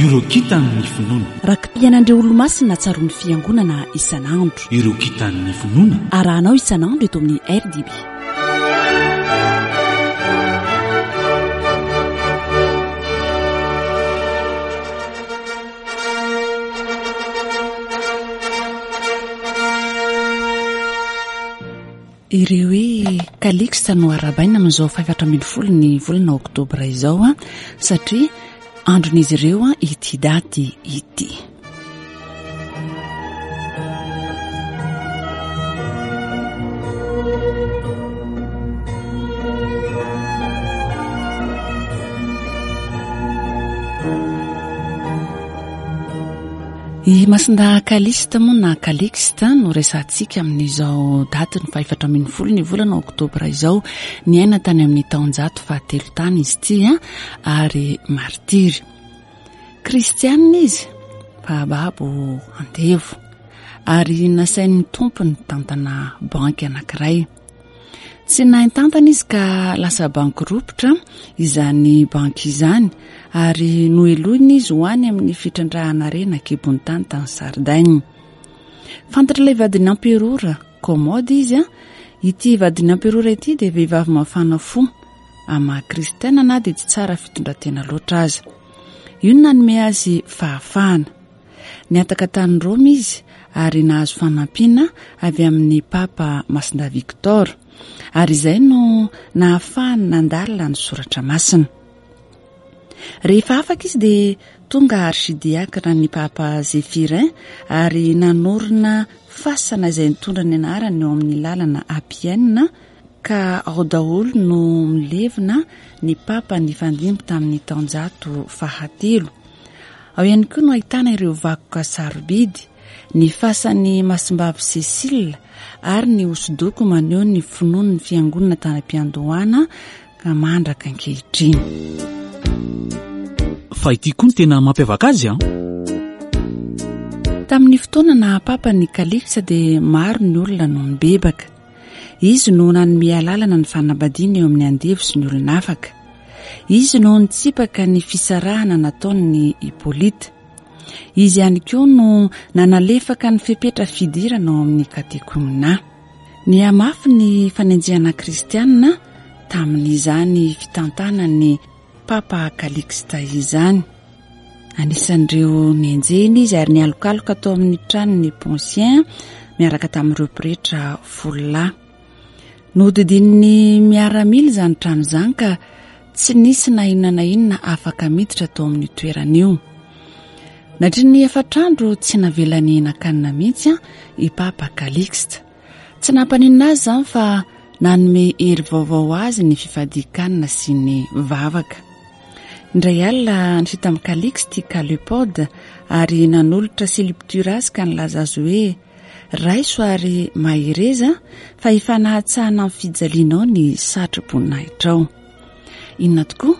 ireo kitan'ny finoana rakipianandreo olo-masina tsarony fiangonana isan'andro ireo kitan'ny finoana arahanao isan'andro eto amin'ny RDB. Ireo hoe kalixta no arabaina amin'izao 4 ny volana oktobra izao satria andron'izy ireo ity daty ity. I masinda kalista moa na kalixta no resantsika amin'izao daty ny 4 ny volana oktobra izao ny aina tany amin'ny taonjato 13 tany izy ity ary martiry kristianina izy pahababo andevo ary nasain'ny tompony tantana banky anankiray. Tsy naintantana izy ka lasa bankropitra izany banky izany ary noeloiny izy hoany amin'ny fitrandrahana rena kibony tany tany Sardagne. Fantatra ilay vadiny amperora komody izy ity vadiny amperora ity dia vehivavy mafana fo ama kristiana na dia tsy tsara fitondratena loatra aza. Io nanome azy fahafahana. Niataka tany Roma izy ary nahazo fanampiana avy amin'ny papa Masinda Victor ary izay no nahafahany nandalina ny soratra masina. Rehefa afaka izy dia tonga archidiakra ny papa Zéphirin ary nanorina fasana izay nitondra ny anarany eo amin'ny lalana Appienne ka ao daholo no milevina ny papa nifandimby tamin'ny taonjato 13. Ao ihany koa no ahitana ireo vakoka sarobidy, ny fasan'ny masimbavy Cécile ary ny hosodoko maneho ny finoan'ny fiangonana tany am-piandohana ka mandraka ankehitriny. Fa ity koa ny tena mampiavaka azy Tamin'ny fotoana na papa ny kalixta dia maro ny olona no nibebaka. Izy no nanome alalana ny fanambadiana eo amin'ny andevo sy ny olona afaka. Izy no nitsipaka ny fisarahana nataon'ny Hippolyte. Izy ihany koa no nanalefaka ny fepetra fidirana ao amin'ny katekomina. Ny amafy ny fanenjehana kristianina tamin'izany fitantanany papa kalixta izany. Anisan'ireo nenjeny izy ary nialokaloka tao amin'ny tranony Poncien miaraka tamin'ireo pretra 10. Nodidin'ny miaramila izany trano izany ka tsy nisy na inona na inona afaka miditra tao amin'ny toeran'io. Natria ny efatrandro tsy navelany nakanina mihitsy i papa kalixta. Tsy nampaninona azy izany fa nanome hery vaovao azy ny fifadikanina sy ny vavaka. Indray alina ny fita amin'ny kalixta Calipode ary nanolotra Silipturas ka nilaza azy hoe raiso ary mahireza fa ifanahatsahana amin'ny fijalianao ny satroboninahitra ao. Inona tokoa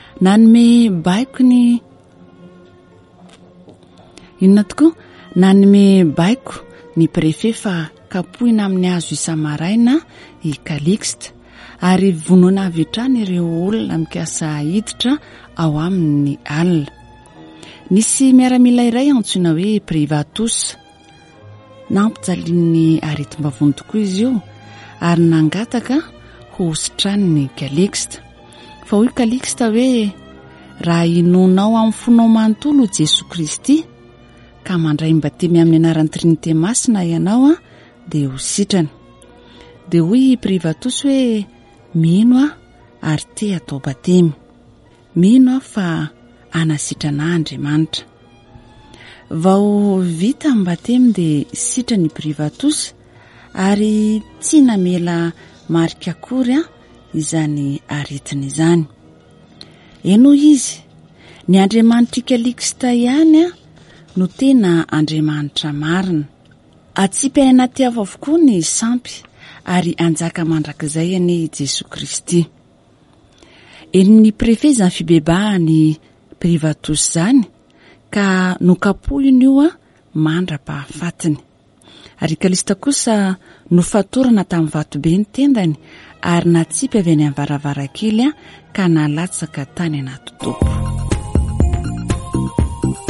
nanome baiko ny prefet fa kapohina amin'ny hazo isamaraina i kalixta ary vonoana avy hatrany ireo olona mikasa hiditra ao amin'ny alina. Nisy miaramila iray antsoina hoe Privatus. Nampijalian'ny aretim-bavony tokoa izy io ary nangataka ho sitrany kalixta. Fa hoy kalixta hoe raha inonao amin'ny fonao manontolo Jesoa Kristy ka mandray mbatemy amin'ny anaran'ny Trinité masina ianao dia ho sitrana. Dia hoy Privatus hoe mino ary te atao batemy. Mino fa anasitrana Andriamanitra. Vao vita amin'ny batemy dia sitrany Privatus ary tsy namela marika akory izany aretina izany. Eno izy, ny Andriamanitra kalixta ihany no tena Andriamanitra marina. Atsipaina anaty avokoa ny sampy ary anjaka mandrakizay any Jesoa Kristy. Eny prefet izany fibebahany Privatus izany ka nokapohiny io mandra-pahafatiny. Ary kalixta kosa nofatorana tamin'ny vatobe ny tendany ary natsipy avy any amin'ny varavarakely ka nalatsaka tany anaty topo.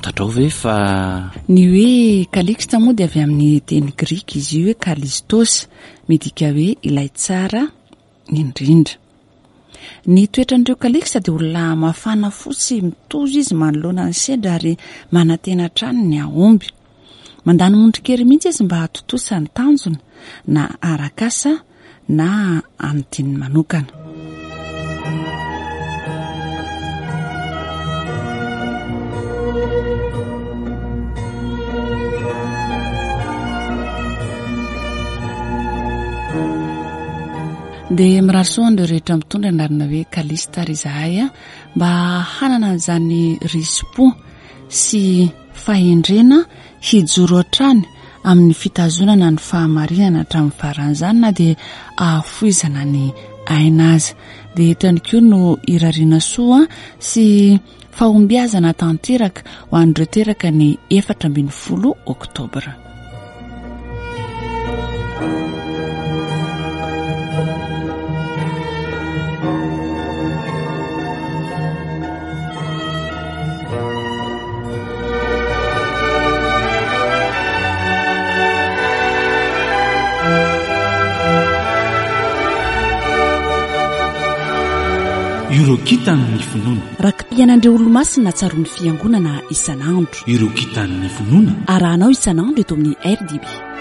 fantatrao ve fa ny hoe kalixta moa dia avy amin'ny teny grika izy io hoe kalistos, midika hoe ilay tsara indrindra. Ny toetran'ireo kalixta dia olona mafana fotsy, mitozo izy manoloana ny sedra ary manantena trano ny aomby. Mandany mondrikery mihitsy izy mba hatotosa ny tanjona na arakasa na anodiny manokana. Dia mirasoan'ireo rehetra mitondra ny anarana hoe kalista ry izahay mba hanana an'izany risipo sy fahendrena hijoro hatrany amin'ny fitazonana ny fahamarinana hatramin'ny faran'izany na dia ahafoizana ny aina azy. Dia eto ihany koa no irariana soa sy fahombiazana tanteraka ho an'ireo teraka ny 14 Oktobra. ireo kitan'ny finoana rakipianandreo olo-masina tsaroan'ny fiangonana isan'andro. ireo kitan'ny finoana arahanao isan'andro eto amin'ny RDB.